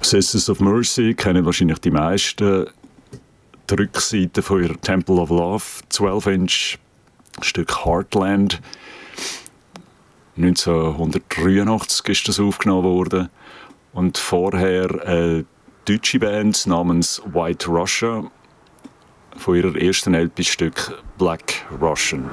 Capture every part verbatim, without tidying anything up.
Sisters of Mercy kennen wahrscheinlich die meisten. Die Rückseite von ihrer Temple of Love, zwölf Inch, Stück Heartland. neunzehnhundertdreiundachtzig ist das aufgenommen worden. Und vorher eine deutsche Band namens White Russia von ihrer ersten L P-Stück Black Russian.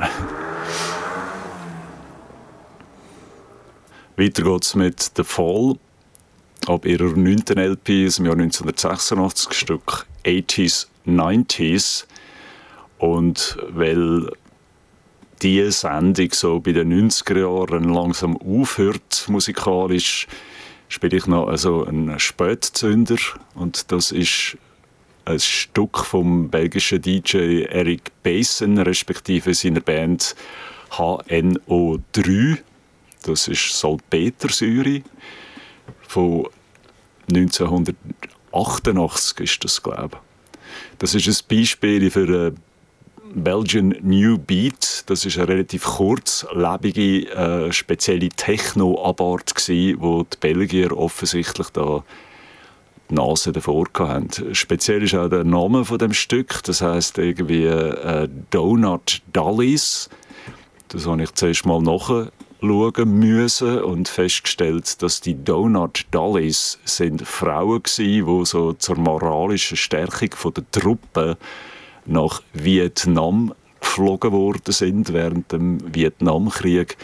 Weiter geht's mit The Fall, ab ihrer neunten L P aus dem Jahr neunzehnhundertsechsundachtzig, Stück achtziger, neunziger. Und weil diese Sendung so bei den neunziger Jahren langsam aufhört musikalisch, spiele ich noch also einen Spätzünder. Und das ist ein Stück vom belgischen D J Eric Bassen, respektive seiner Band H N O drei. Das ist Salpetersäure. Von neunzehnhundertachtundachtzig ist das, glaube ich. Das ist ein Beispiel für einen Belgian New Beat. Das ist eine relativ kurzlebige, äh, spezielle Techno-Abart gsi, wo die Belgier offensichtlich da die Nase davor hatten. Speziell ist auch der Name von dem Stück. Das heisst irgendwie äh, Donut Dollies. Das habe ich zuerst mal nachschauen müssen und festgestellt, dass die Donut Dollies sind Frauen gsi, die so zur moralischen Stärkung von der Truppe nach Vietnam geflogen worden sind während dem Vietnamkrieg,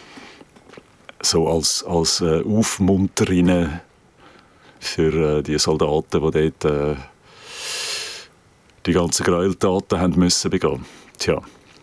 so als, als äh, Aufmunterinnen für äh, die Soldaten, die dort äh, die ganzen Gräueltaten haben müssen begehen. Tja.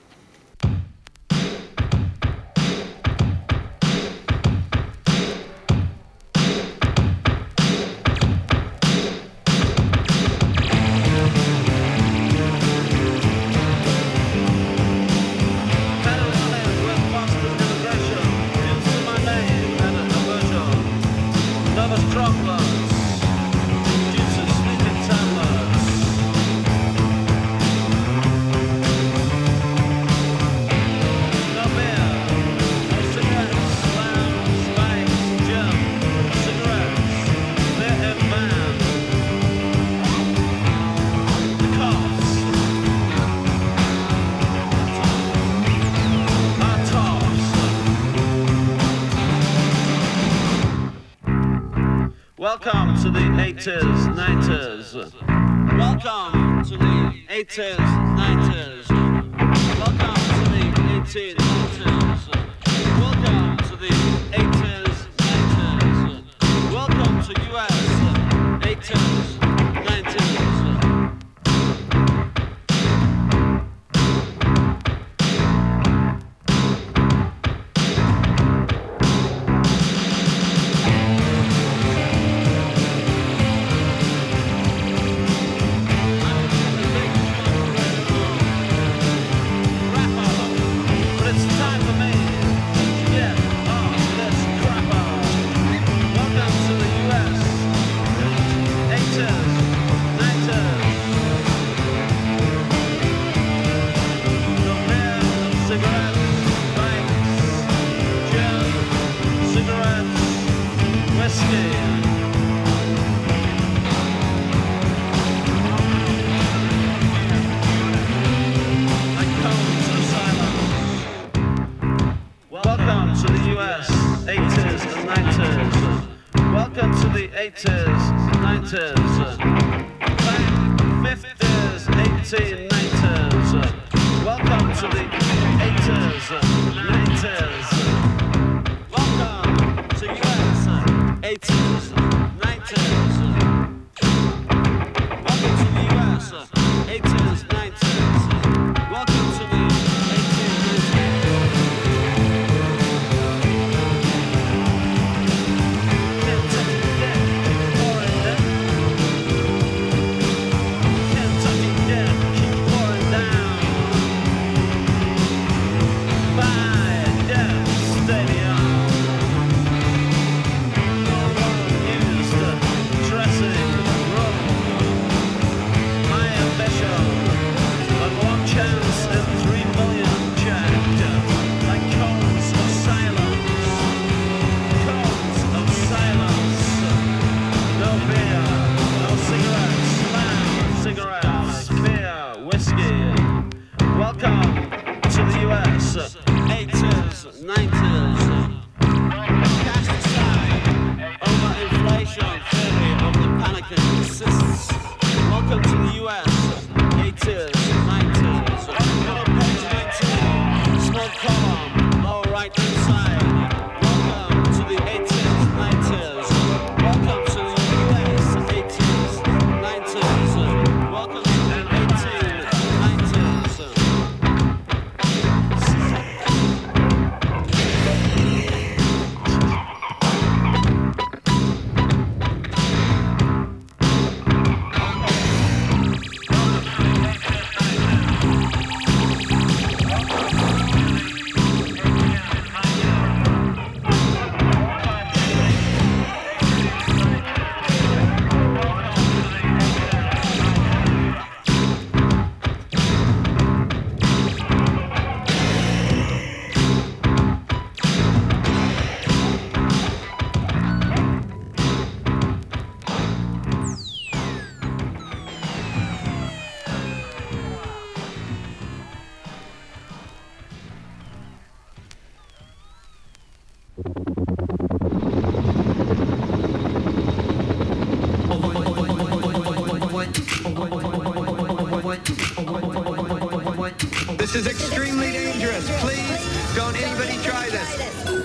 Welcome to the eighties, nineties. Welcome to the eighties, nineties. Welcome to the eighteen nineties. Welcome to the eighties, nineties. Welcome to U S eighties, nineties. eighties, nineties, fifties, eighteen nineties. Welcome to the eighties, nineties. Welcome to U S eighties, nineties. Welcome to the U S eighties, nineties. Welcome to the Kentucky, yeah, keep This is extremely dangerous. Please don't anybody try this.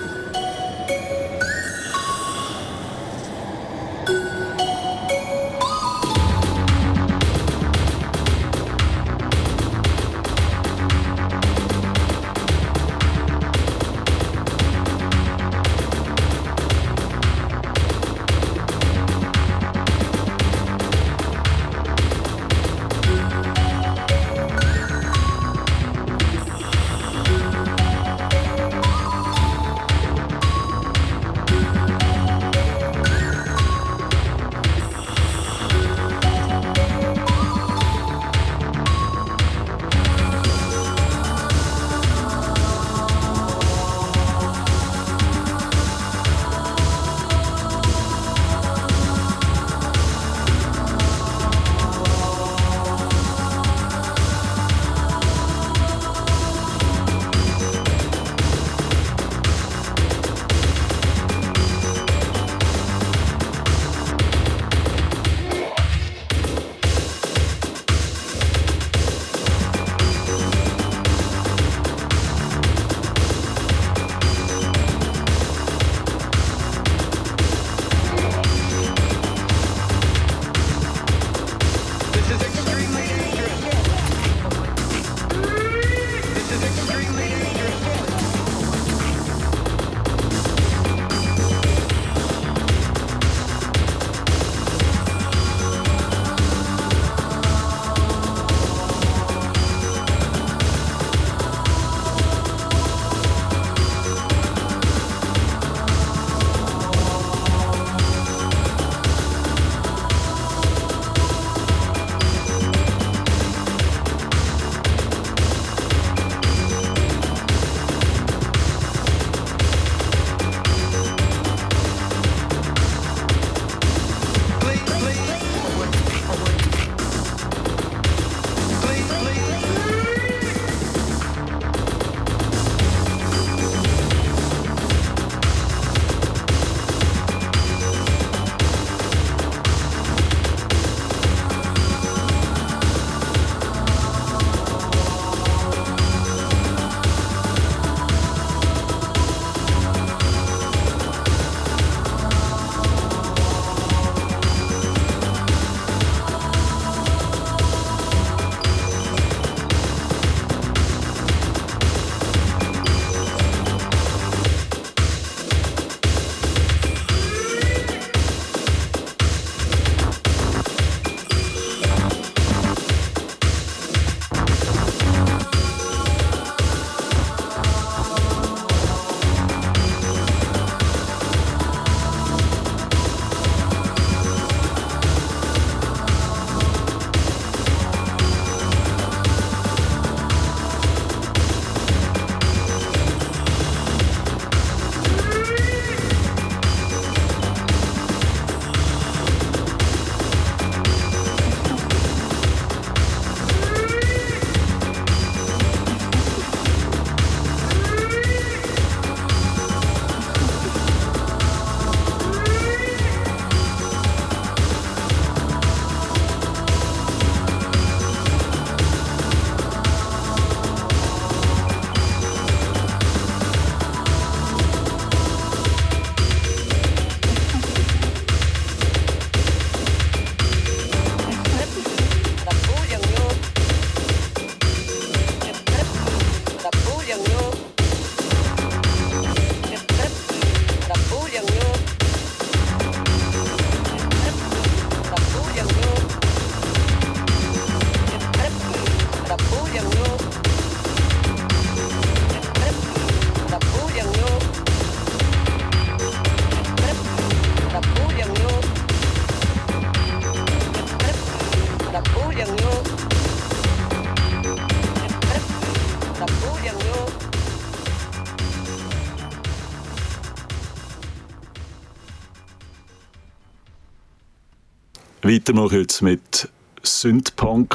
Weiter noch jetzt mit Synthpunk.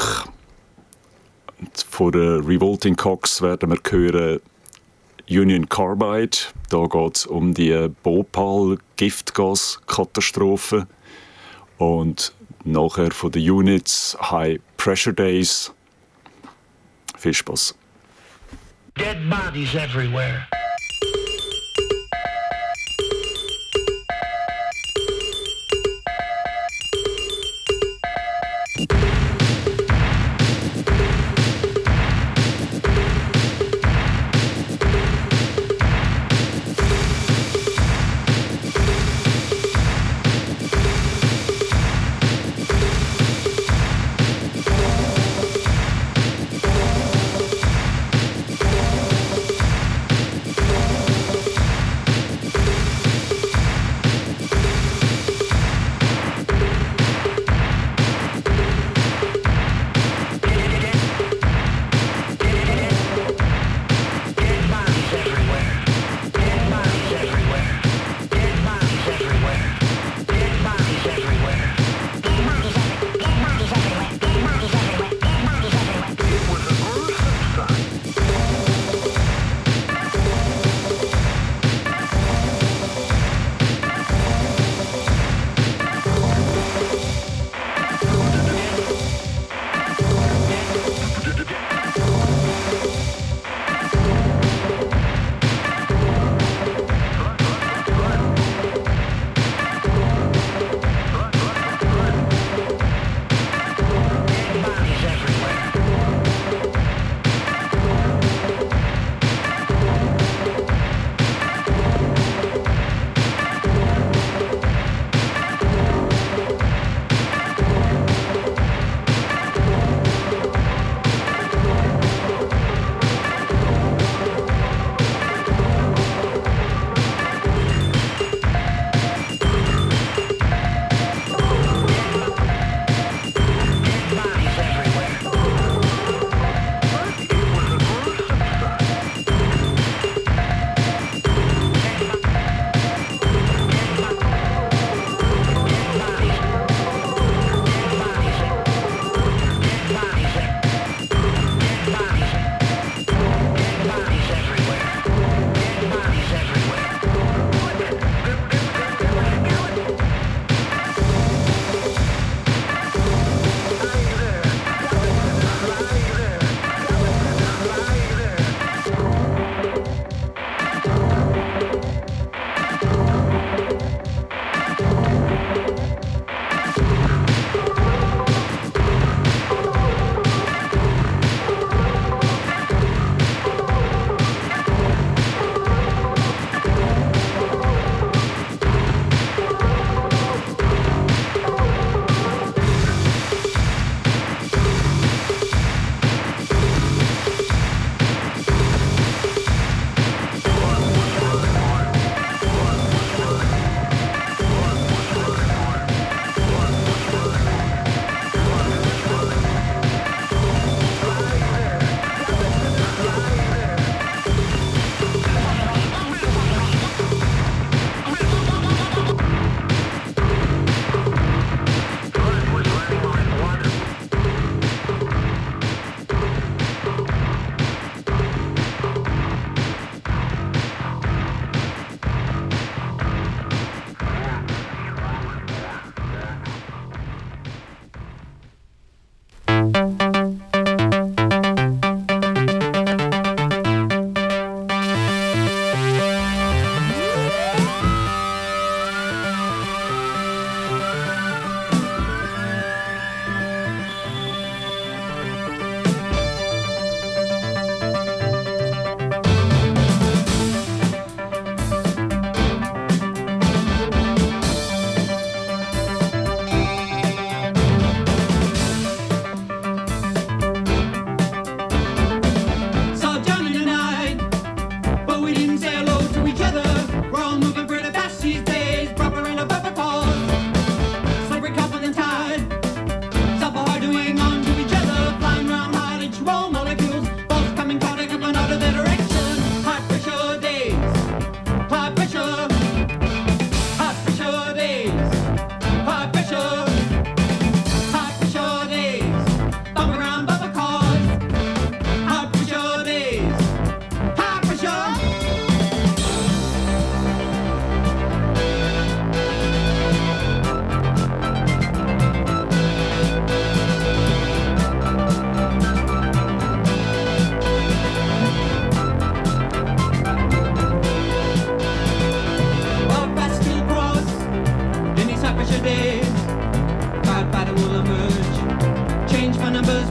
Von der Revolting Cocks werden wir hören Union Carbide. Da geht es um die Bhopal-Giftgaskatastrophe. Und Nachher von den Units High Pressure Days. Viel Spaß. Dead bodies everywhere.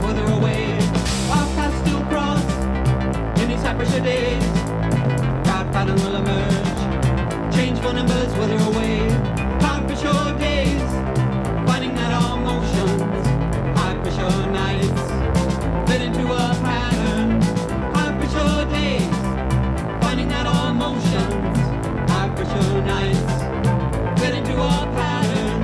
wither away. Our paths still cross in these high pressure days. Proud pattern will emerge. Changeful numbers wither away. High pressure days, finding that our motions. High pressure nights, led into a pattern. High pressure days, finding that our motions. High pressure nights, led into a pattern.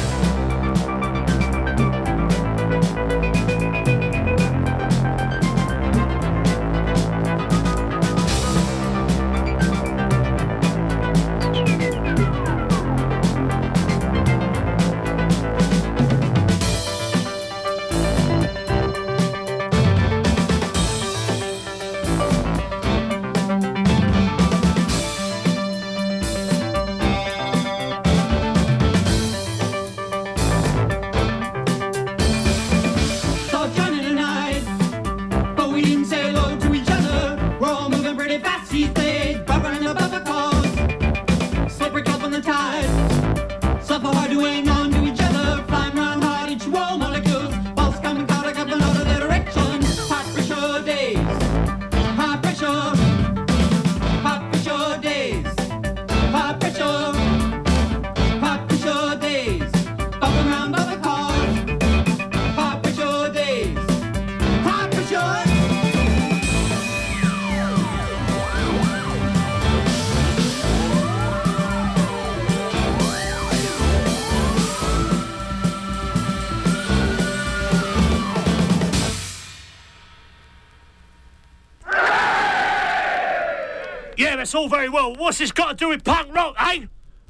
Yeah, that's all very well. What's this got to do with punk rock, eh?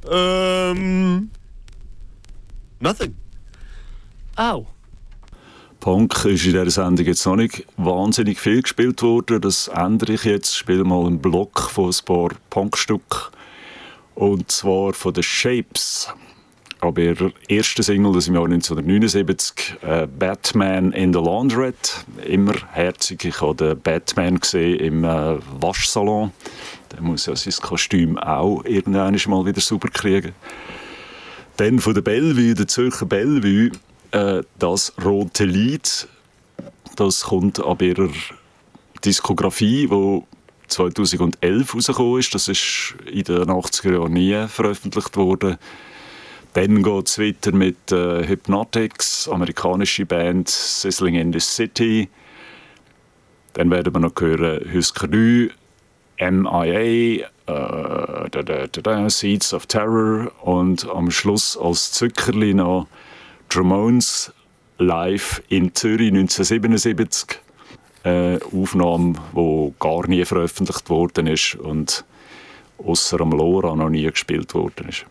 Um. Nothing. Oh. Punk ist in dieser Sendung jetzt noch nicht wahnsinnig viel gespielt worden. Das ändere ich jetzt. Ich spiele mal einen Block von ein paar Punkstücken. Und zwar von den Shapes. Aber ihre erste Single, das im Jahr neunzehnhundertneunundsiebzig, äh, «Batman in the Laundrette». Immer herzig. Ich habe den Batman gesehen im äh, Waschsalon. Der muss ja sein Kostüm auch irgendwann mal wieder sauber kriegen. Dann von der Bellevue, der Zürcher Bellevue, äh, «Das rote Lied». Das kommt ab ihrer Diskografie, die zweitausendelf rausgekommen ist. Das ist in den achtziger Jahren nie veröffentlicht worden. Dann geht es weiter mit äh, Hypnotics, amerikanische Band Sizzling in the City. Dann werden wir noch hören Husker Du, M I A, äh, da, da, da, da, Seeds of Terror und am Schluss als Zückerli noch Ramones live in Zürich neunzehnhundertsiebenundsiebzig. Eine Aufnahme, die gar nie veröffentlicht worden ist und ausser am Lora noch nie gespielt worden ist.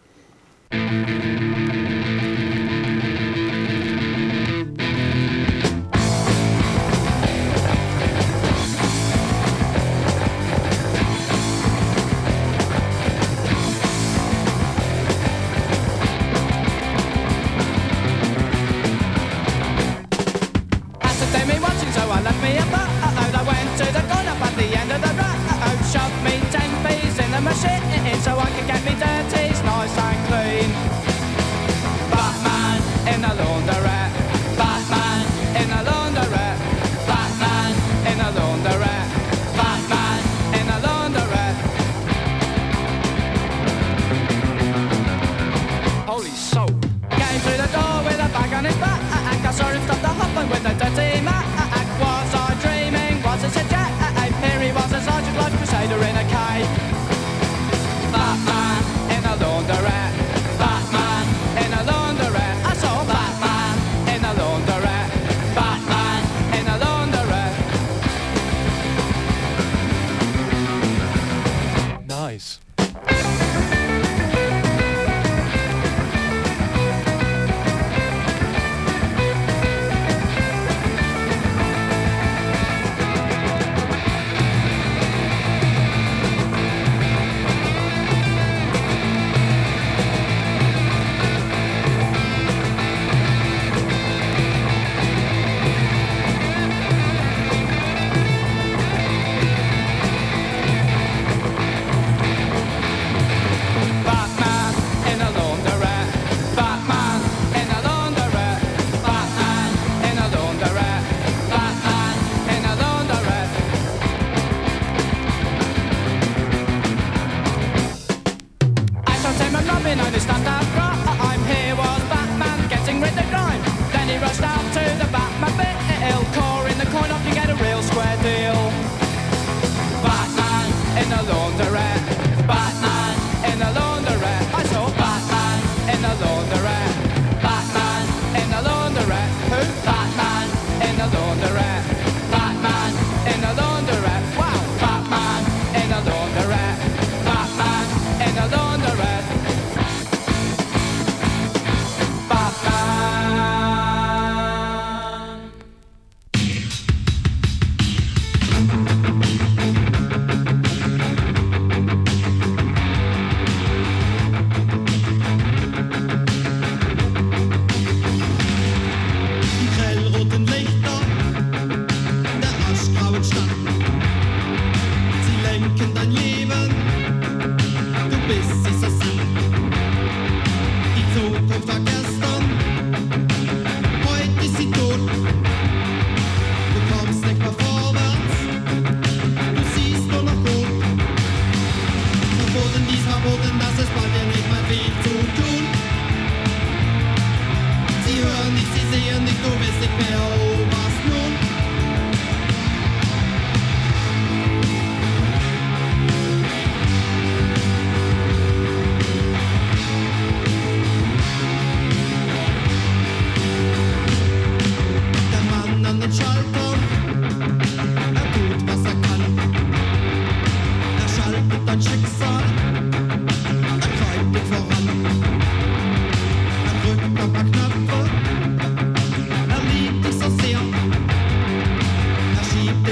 So I can get me dirty, nice and clean. Batman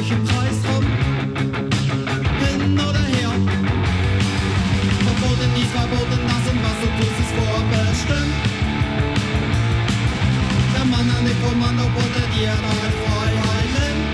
euch im Kreis rum, hin oder her. Verboten dies, verboten das und was du tust ist vorbestimmt. Der Mann an dem Kommando unter dir deine Freiheit nimmt.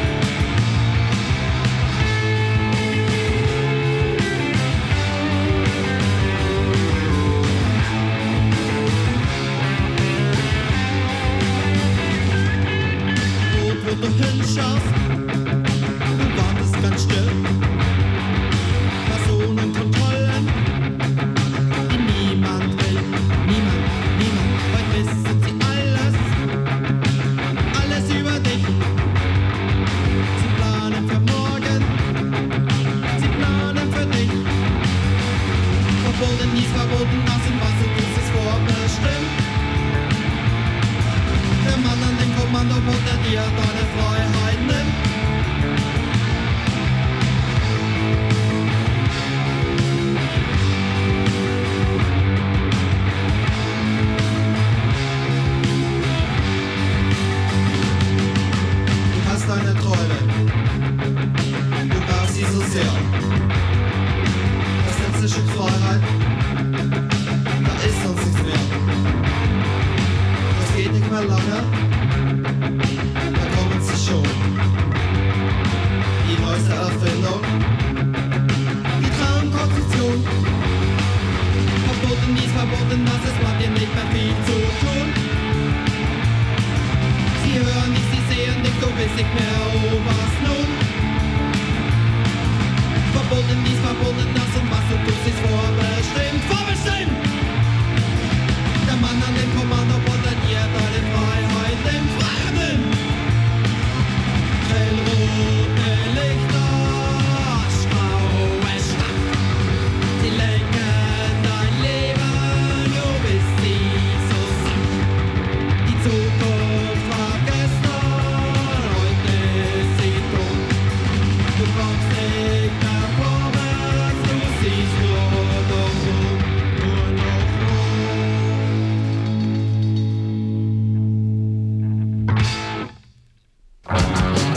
Wo du hinschaust, du wartest ganz still. Personenkontrollen, die niemand will. Niemand, niemand, heute wissen sie alles. Alles über dich. Sie planen für morgen, sie planen für dich. Verboten dies, verboten das und was du tust ist vorbestimmt. Der Mann an dem Kommando unter dir deine Freiheit nimmt. Du hast deine Träume, du brauchst sie so sehr. Das letzte Stück Freiheit, da ist sonst nichts mehr. Das geht nicht mehr lange, da kommen sie schon. Die neueste Erfindung, die Traumkonstruktion. Verboten dies, verboten das, es bleibt dir nicht mehr viel zu tun. Sie hören nicht, sie sehen nicht, du bist nicht mehr, oh was nun? Verboten dies, verboten das und was du tust ist vorbestimmt, vorbestimmt! Der Mann an dem Kommando unter dir deine Freiheit nimmt, Freiheit nimmt! Hellrot